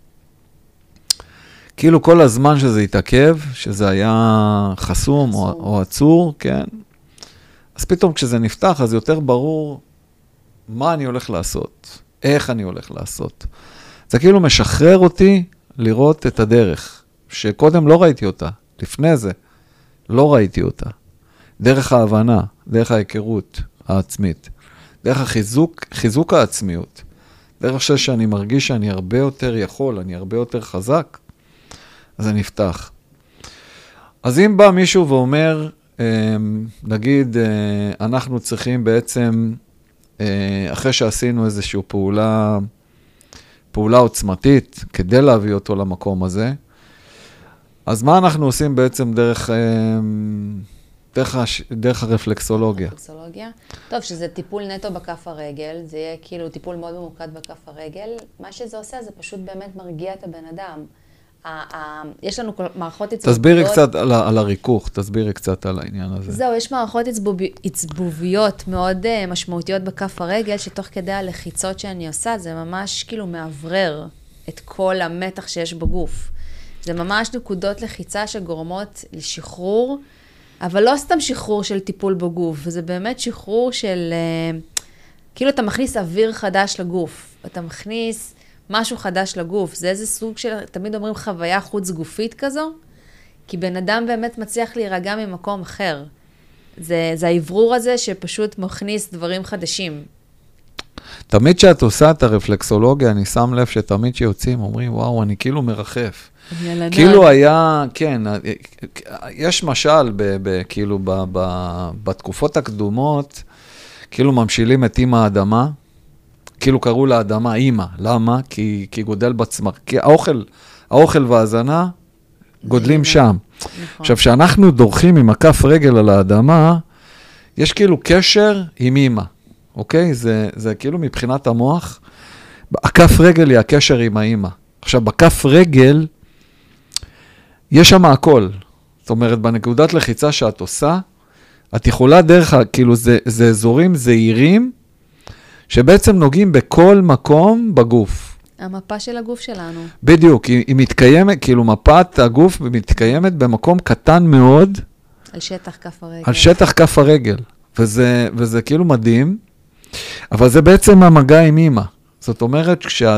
כאילו כל הזמן שזה התעכב, שזה היה חסום או עצור, כן? אז פתאום כשזה נפתח, אז יותר ברור מה אני הולך לעשות, איך אני הולך לעשות. זה כאילו משחרר אותי לראות את הדרך, שקודם לא ראיתי אותה, לפני זה לא ראיתי אותה. דרך ההבנה, דרך ההיכרות העצמית, דרך חיזוק העצמיות, דרך שאני מרגיש שאני הרבה יותר יכול, אני הרבה יותר חזק, אז זה נפתח. אז אם בא מישהו ואומר, נגיד, אנחנו צריכים בעצם, אחרי שעשינו איזושהי פעולה עוצמתית, כדי להביא אותו למקום הזה, אז מה אנחנו עושים בעצם דרך הרפלקסולוגיה? הרפלקסולוגיה? טוב, שזה טיפול נטו בכף הרגל, זה יהיה כאילו טיפול מאוד ממוקד בכף הרגל. מה שזה עושה, זה פשוט באמת מרגיע את הבן אדם. יש לנו מערכות עצבוביות... תסבירי קצת על הריכוך, תסבירי קצת על העניין הזה. זהו, יש מערכות עצבוביות מאוד משמעותיות בכף הרגל, שתוך כדי הלחיצות שאני עושה, זה ממש כאילו מעברר את כל המתח שיש בגוף. זה ממש נקודות לחיצה שגורמות לשחרור, אבל לא סתם שחרור של טיפול בגוף, זה באמת שחרור של... כאילו אתה מכניס אוויר חדש לגוף, אתה מכניס... משהו חדש לגוף, זה איזה סוג של, תמיד אומרים חוויה חוץ גופית כזו, כי בן אדם באמת מצליח להירגע ממקום אחר. זה העברור הזה שפשוט מכניס דברים חדשים. תמיד שאת עושה את הרפלקסולוגיה, אני שם לב שתמיד שיוצאים אומרים, וואו, אני כאילו מרחף. כאילו היה, כן, יש משל, כאילו בתקופות הקדומות, כאילו ממשילים את אימא האדמה, כאילו קראו לאדמה אימא. למה? כי גודל בצמח. כי האוכל והזנה גודלים שם. נכון. עכשיו, כשאנחנו דורכים עם הכף רגל על האדמה, יש כאילו קשר עם אימא. אוקיי? זה כאילו מבחינת המוח. הכף רגל היא הקשר עם האימא. עכשיו, בכף רגל, יש שם הכל. זאת אומרת, בנקודת לחיצה שאת עושה, את יכולה דרך, כאילו זה אזורים זהירים, שבעצם נוגעים בכל מקום בגוף. המפה של הגוף שלנו. בדיוק, היא מתקיימת, כאילו מפת הגוף מתקיימת במקום קטן מאוד. על שטח כף הרגל. על שטח כף הרגל. וזה כאילו מדהים, אבל זה בעצם המגע עם אמא. זאת אומרת,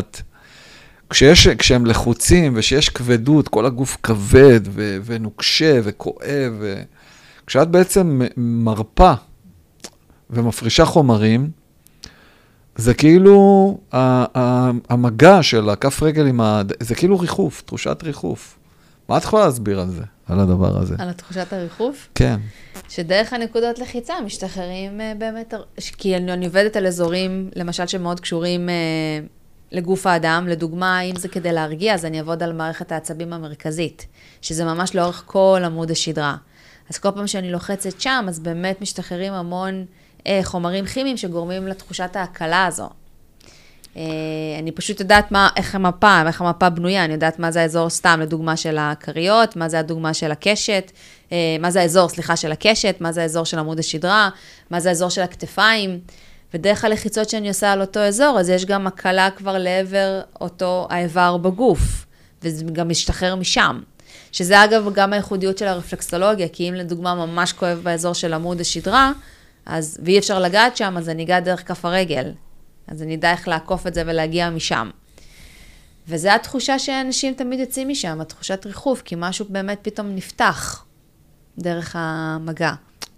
כשהם לחוצים ושיש כבדות, כל הגוף כבד ונוקשה וכואב, כשאת בעצם מרפה ומפרישה חומרים, זה כאילו, המגע של הכף רגל זה כאילו ריחוף, תחושת ריחוף. מה את יכולה להסביר על זה, על הדבר הזה? על תחושת הריחוף? כן. שדרך הנקודות לחיצה משתחררים באמת, כי אני עובדת על אזורים, למשל שמאוד קשורים לגוף האדם, לדוגמה, אם זה כדי להרגיע, אז אני אעבוד על מערכת העצבים המרכזית, שזה ממש לאורך כל עמוד השדרה. אז כל פעם שאני לוחצת שם, אז באמת משתחררים המון חומרים כימיים שגורמים לתחושת ההקלה הזו. אני פשוט יודעת איך המפה בנויה, אני יודעת מה זה האזור סתם, לדוגמה של הקריות, מה זה הדוגמה של הקשת, מה זה האזור, של הקשת, מה זה האזור של עמוד השדרה, מה זה האזור של הכתפיים, ודרך הלחיצות שאני עושה על אותו אזור, אז יש גם הקלה כבר לעבר אותו האיבר בגוף, וזה גם משתחרר משם. שזה אגב גם הייחודיות של הרפלקסולוגיה, כי אם לדוגמה ממש כואב באזור של עמוד השדרה, אז, ואי אפשר לגעת שם, אז אני אגע דרך כף הרגל. אז אני יודע איך לעקוף את זה ולהגיע משם. וזו התחושה שאנשים תמיד יוצאים משם, התחושת ריחוף, כי משהו באמת פתאום נפתח דרך המגע.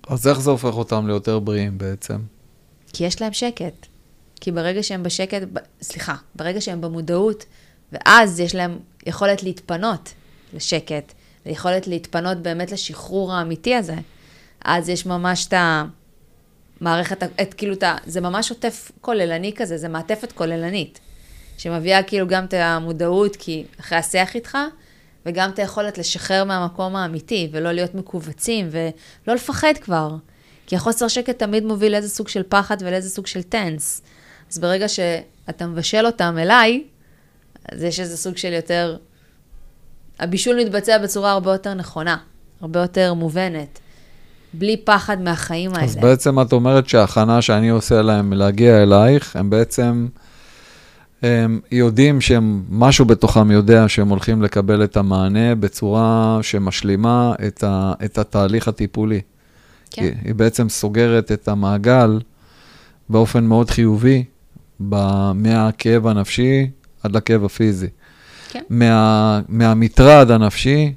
אז איך זה הופך אותם ליותר בריאים בעצם? כי יש להם שקט. כי ברגע שהם ברגע שהם במודעות, ואז יש להם יכולת להתפנות לשקט, ויכולת להתפנות באמת לשחרור האמיתי הזה, אז יש ממש את המערכת, זה ממש עוטף כוללני כזה, זה מעטפת כוללנית, שמביאה כאילו גם את המודעות, כי אחרי השיח איתך, וגם את היכולת לשחרר מהמקום האמיתי, ולא להיות מקובצים, ולא לפחד כבר. כי החוסר שקט תמיד מוביל לאיזה סוג של פחד, ולאיזה סוג של טנס. אז ברגע שאתה מבשל אותם אליי, אז יש איזה סוג של יותר... הבישול מתבצע בצורה הרבה יותר נכונה, הרבה יותר מובנת, בלי פחד מהחיים האלה. אז בעצם את אומרת שההכנה שאני עושה להם להגיע אלייך, הם בעצם יודעים משהו בתוכם יודע שהם הולכים לקבל את המענה בצורה שמשלימה את התהליך הטיפולי. כן. היא בעצם סוגרת את המעגל באופן מאוד חיובי, מהכאב הנפשי עד לכאב הפיזי. כן. מהמטרד הנפשי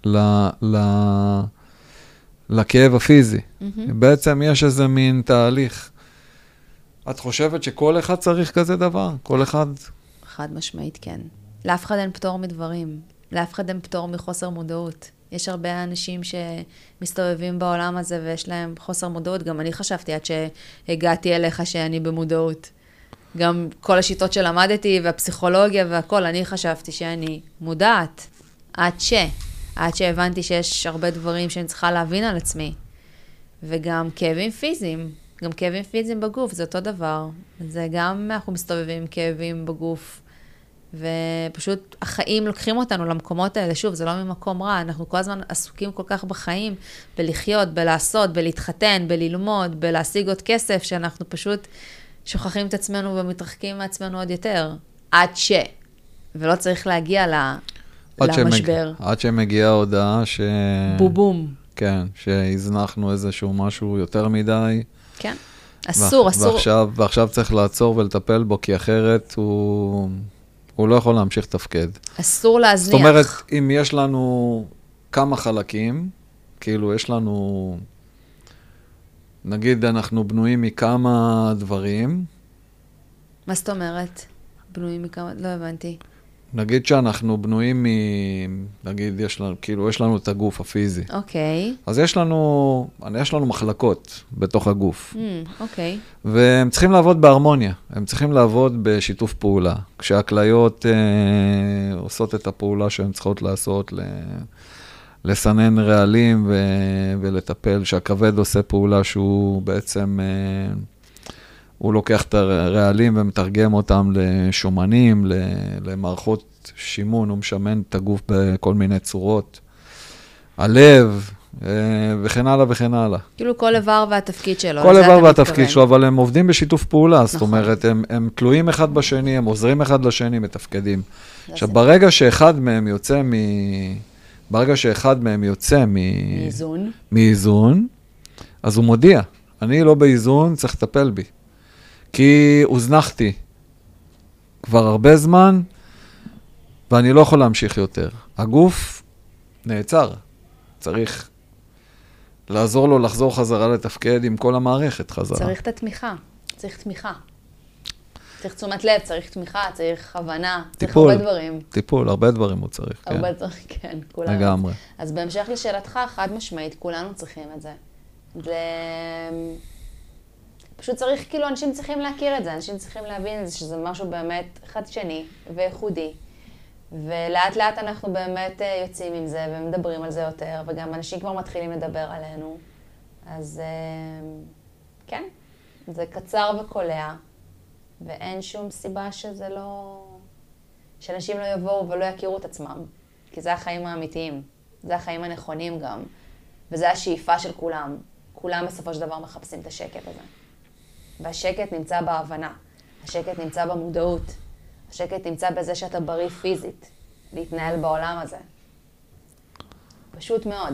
לכאב הפיזי. בעצם יש איזה מין תהליך. את חושבת שכל אחד צריך כזה דבר? כל אחד? חד משמעית, כן. לאף אחד אין פטור מדברים. לאף אחד אין פטור מחוסר מודעות. יש הרבה אנשים שמסתובבים בעולם הזה ויש להם חוסר מודעות. גם אני חשבתי עד שהגעתי אליך שאני במודעות. גם כל השיטות שלמדתי והפסיכולוגיה והכל, אני חשבתי שאני מודעת. עד שהבנתי שיש הרבה דברים שאני צריכה להבין על עצמי. וגם כאבים פיזיים. גם כאבים פיזיים בגוף, זה אותו דבר. זה גם אנחנו מסתובבים כאבים בגוף. ופשוט החיים לוקחים אותנו למקומות האלה. שוב, זה לא ממקום רע. אנחנו כל הזמן עסוקים כל כך בחיים, בלחיות, בלעשות, בלהתחתן, בללמוד, בלהשיג עוד כסף, שאנחנו פשוט שוכחים את עצמנו ומתרחקים מעצמנו עוד יותר. ולא צריך להגיע למשבר. עד שמגיעה הודעה בובום. כן, שהזנחנו איזשהו משהו יותר מדי. כן. אסור. ועכשיו צריך לעצור ולטפל בו, כי אחרת הוא לא יכול להמשיך תפקד. אסור להזניח. זאת אומרת, אם יש לנו כמה חלקים, כאילו יש לנו, נגיד אנחנו בנויים מכמה דברים. מה זאת אומרת? בנויים מכמה, לא הבנתי. נגיד שאנחנו בנויים נגיד יש לנו את הגוף הפיזי. אוקיי. אז יש לנו מחלקות בתוך הגוף. אוקיי. והם צריכים לעבוד בהרמוניה, הם צריכים לעבוד בשיתוף פעולה. כשהכליות עושות את הפעולה שהן צריכות לעשות, לסנן רעלים ולטפל, שהכבד עושה פעולה שהוא בעצם, הוא לוקח את הרעלים ומתרגם אותם לשומנים, למערכות שימון, הוא משמן את הגוף בכל מיני צורות. הלב, וכן הלאה וכן הלאה. כאילו כל איבר והתפקיד שלו. כל איבר והתפקיד שלו, אבל הם עובדים בשיתוף פעולה, זאת אומרת, הם תלויים אחד בשני, הם עוזרים אחד לשני, מתפקדים. עכשיו, ברגע שאחד מהם יוצא מאיזון, אז הוא מודיע, אני לא באיזון, צריך לטפל בי. כי הוזנחתי כבר הרבה זמן, ואני לא יכול להמשיך יותר. הגוף נעצר. צריך לעזור לו לחזור חזרה לתפקד עם כל המערכת חזרה. צריך את התמיכה. צריך תמיכה. צריך תשומת לב, צריך תמיכה, צריך הבנה, צריך הרבה דברים. טיפול, הרבה דברים הוא צריך. הרבה דברים, כן, כולנו. לגמרי. אז בהמשך לשאלתך, חד משמעית, כולנו צריכים את זה. זה פשוט צריך, כאילו, אנשים צריכים להכיר את זה, אנשים צריכים להבין את זה, שזה משהו באמת חדשני ואיכודי. ולאט לאט אנחנו באמת יוצאים עם זה ומדברים על זה יותר, וגם אנשים כבר מתחילים לדבר עלינו. אז כן, זה קצר וקולע, ואין שום סיבה שזה לא... שאנשים לא יבואו ולא יכירו את עצמם, כי זה החיים האמיתיים, זה החיים הנכונים גם, וזה השאיפה של כולם. כולם בסופו של דבר מחפשים את השקט הזה. והשקט נמצא בהבנה, השקט נמצא במודעות, השקט נמצא בזה שאתה בריא פיזית, להתנהל בעולם הזה. פשוט מאוד.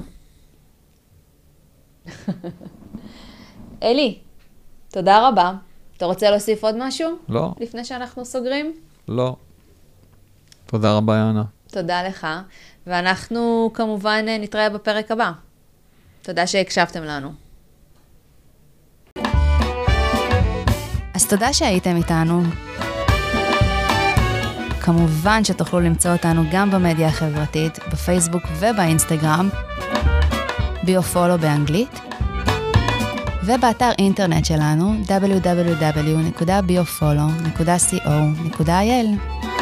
אלי, תודה רבה. אתה רוצה להוסיף עוד משהו? לא. לפני שאנחנו סוגרים? לא. תודה רבה, יאנה. תודה לך. ואנחנו כמובן נתראה בפרק הבא. תודה שהקשבתם לנו. אז תודה שהייתם איתנו. כמובן שתוכלו למצוא אותנו גם במדיה החברתית, בפייסבוק ובאינסטגרם, ביופולו באנגלית, ובאתר אינטרנט שלנו www.biofollow.co.il.